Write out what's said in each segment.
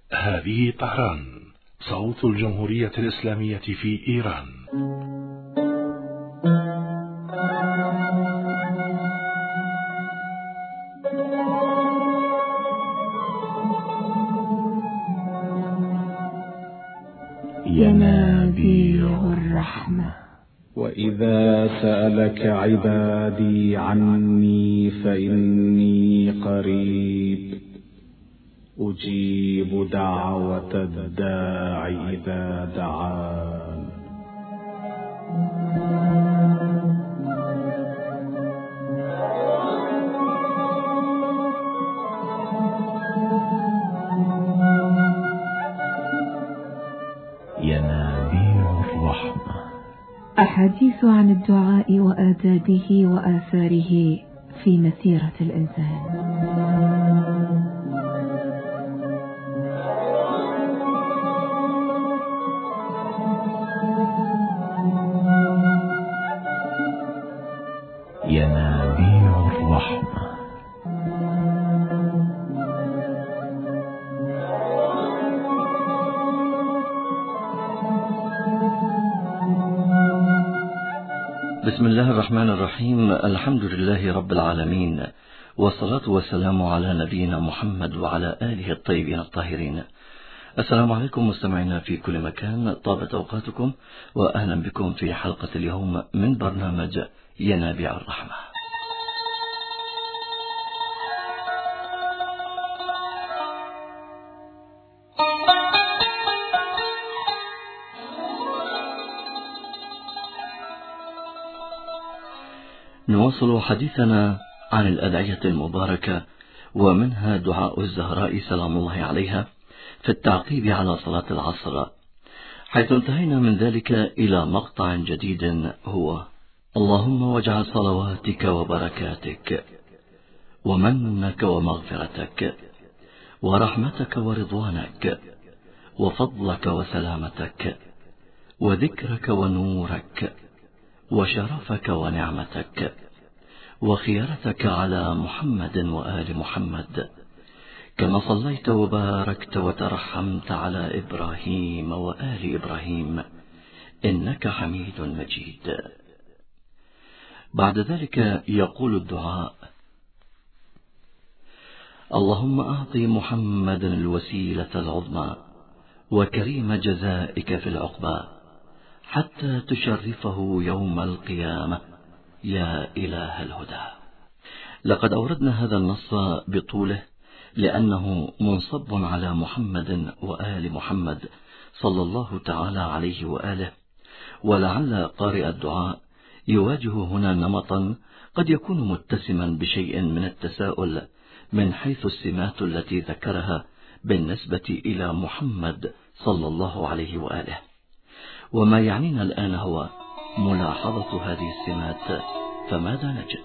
هذه طهران، صوت الجمهورية الإسلامية في إيران. ينابيع الرحمة. وإذا سألك عبادي عني فإني قريب أجيب دعوة الداع إذا دعان. ينابيع الرحمة. أحاديث عن الدعاء وآدابه وآثاره في مسيرة الإنسان. ينابيع الرحمة. بسم الله الرحمن الرحيم. الحمد لله رب العالمين، والصلاة والسلام على نبينا محمد وعلى آله الطيبين الطاهرين. السلام عليكم مستمعينا في كل مكان، طابت أوقاتكم وأهلا بكم في حلقة اليوم من برنامج ينابيع الرحمة. نواصل حديثنا عن الأدعية المباركة، ومنها دعاء الزهراء سلام الله عليها في التعقيب على صلاة العصر، حيث انتهينا من ذلك إلى مقطع جديد هو: اللهم واجعل صلواتك وبركاتك ومنك ومغفرتك ورحمتك ورضوانك وفضلك وسلامتك وذكرك ونورك وشرفك ونعمتك وخيرتك على محمد وآل محمد، كما صليت وباركت وترحمت على إبراهيم وآل إبراهيم إنك حميد مجيد. بعد ذلك يقول الدعاء: اللهم أعط محمد الوسيلة العظمى وكريم جزائك في العقبى حتى تشرفه يوم القيامة يا إله الهدى. لقد أوردنا هذا النص بطوله لأنه منصب على محمد وآل محمد صلى الله تعالى عليه وآله، ولعل قارئ الدعاء يواجه هنا نمطا قد يكون متسما بشيء من التساؤل من حيث السمات التي ذكرها بالنسبة إلى محمد صلى الله عليه وآله. وما يعنينا الآن هو ملاحظة هذه السمات، فماذا نجد؟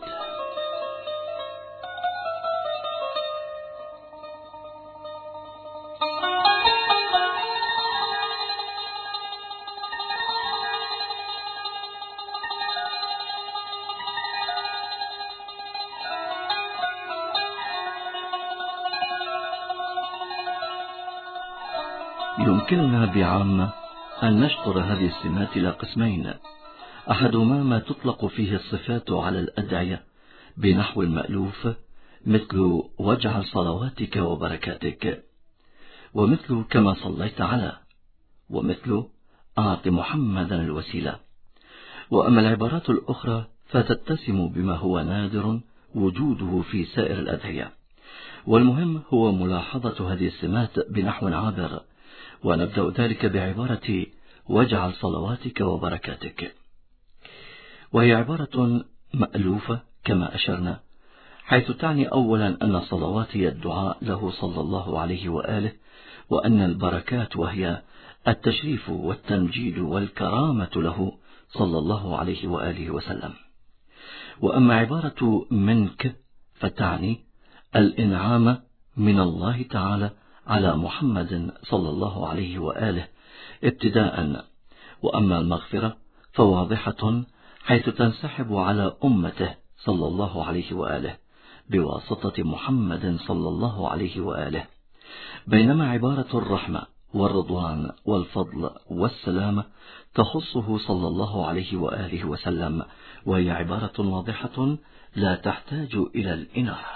يمكننا بعامة أن نشطر هذه السمات إلى قسمين: أحدهما ما تطلق فيه الصفات على الأدعية بنحو المألوف، مثل واجعل صلواتك وبركاتك، ومثل كما صليت على، ومثل أعط محمدا الوسيلة. وأما العبارات الأخرى فتتسم بما هو نادر وجوده في سائر الأدعية، والمهم هو ملاحظة هذه السمات بنحو عابر. ونبدأ ذلك بعبارة واجعل صلواتك وبركاتك، وهي عبارة مألوفة كما أشرنا، حيث تعني أولا أن صلوات هي الدعاء له صلى الله عليه وآله، وأن البركات وهي التشريف والتمجيد والكرامة له صلى الله عليه وآله وسلم. وأما عبارة منك فتعني الإنعام من الله تعالى على محمد صلى الله عليه وآله ابتداء. وأما المغفرة فواضحة، حيث تنسحب على أمته صلى الله عليه وآله بواسطة محمد صلى الله عليه وآله، بينما عبارة الرحمة والرضوان والفضل والسلامة تخصه صلى الله عليه وآله وسلم، وهي عبارة واضحة لا تحتاج إلى الإنارة.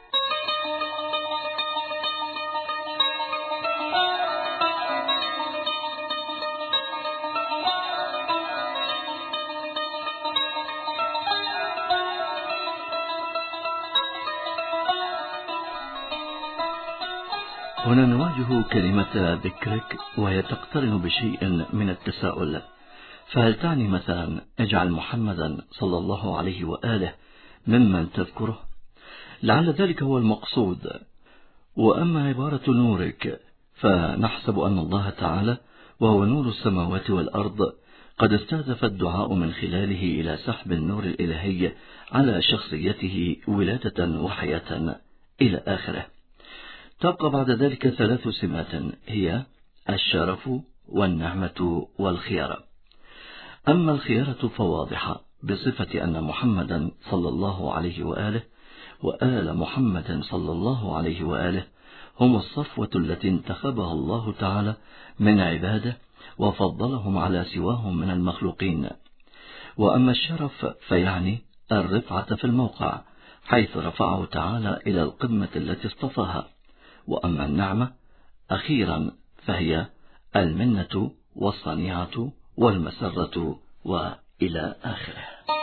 هنا نواجه كلمة ذكرك وهي تقترن بشيء من التساؤل، فهل تعني مثلا اجعل محمدا صلى الله عليه وآله ممن تذكره؟ لعل ذلك هو المقصود. وأما عبارة نورك فنحسب أن الله تعالى وهو نور السماوات والأرض قد استهدف الدعاء من خلاله إلى سحب النور الإلهي على شخصيته ولادة وحياة إلى آخره. تبقى بعد ذلك 3 سمات هي الشرف والنعمة والخيارة. أما الخيارة فواضحة بصفة أن محمدا صلى الله عليه وآله وآل محمد صلى الله عليه وآله هم الصفوة التي انتخبها الله تعالى من عباده وفضلهم على سواهم من المخلوقين. وأما الشرف فيعني الرفعة في الموقع حيث رفعه تعالى إلى القمة التي اصطفاها. وأما النعمة أخيرا فهي المنة والصنيعة والمسرة وإلى آخره.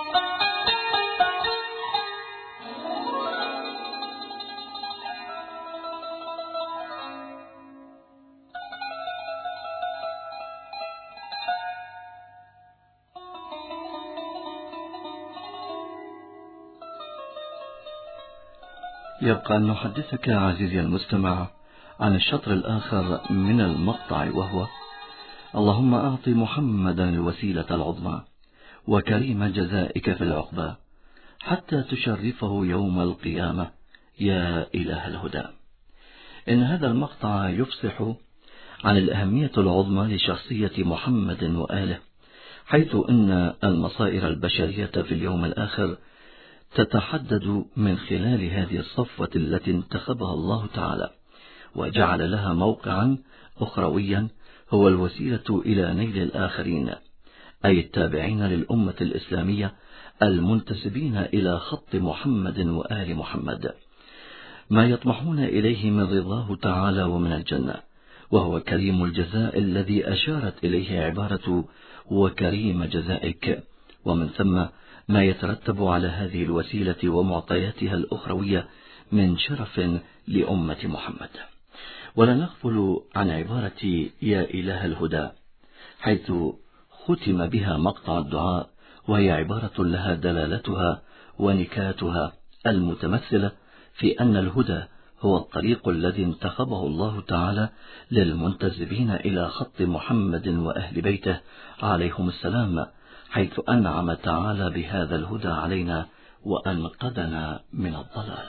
يبقى أن نحدثك عزيزي المستمع عن الشطر الآخر من المقطع، وهو: اللهم أعط محمدا الوسيلة العظمى وكريم جزائك في العقبى حتى تشرفه يوم القيامة يا إله الهدى. إن هذا المقطع يفصح عن الأهمية العظمى لشخصية محمد وآله، حيث أن المصائر البشرية في اليوم الآخر تتحدد من خلال هذه الصفوة التي انتخبها الله تعالى وجعل لها موقعا أخرويا هو الوسيلة إلى نيل الآخرين، أي التابعين للأمة الإسلامية المنتسبين إلى خط محمد وآل محمد، ما يطمحون إليه من رضاه تعالى ومن الجنة، وهو كريم الجزاء الذي أشارت إليه عبارة وكريم جزائك، ومن ثم ما يترتب على هذه الوسيلة ومعطياتها الأخروية من شرف لأمة محمد. ولا نغفل عن عبارة يا إله الهدى، حيث ختم بها مقطع الدعاء، وهي عبارة لها دلالتها ونكاتها المتمثلة في أن الهدى هو الطريق الذي انتخبه الله تعالى للمنتسبين إلى خط محمد وأهل بيته عليهم السلام، حيث أنعم تعالى بهذا الهدى علينا وأنقذنا من الضلال.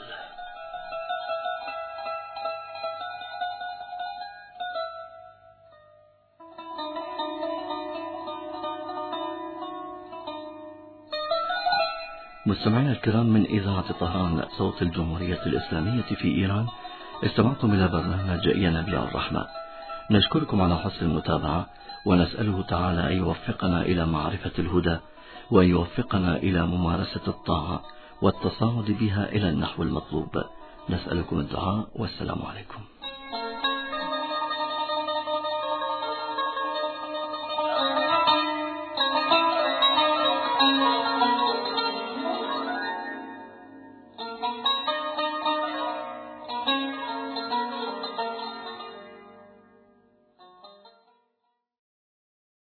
مستمعينا الكرام، من إذاعة طهران صوت الجمهورية الإسلامية في إيران، استمعتم إلى برنامج يا نبي الرحمة. نشكركم على حسن المتابعة، ونسأله تعالى أن يوفقنا إلى معرفة الهدى، وأن يوفقنا إلى ممارسة الطاعة والتصاعد بها إلى النحو المطلوب. نسألكم الدعاء، والسلام عليكم.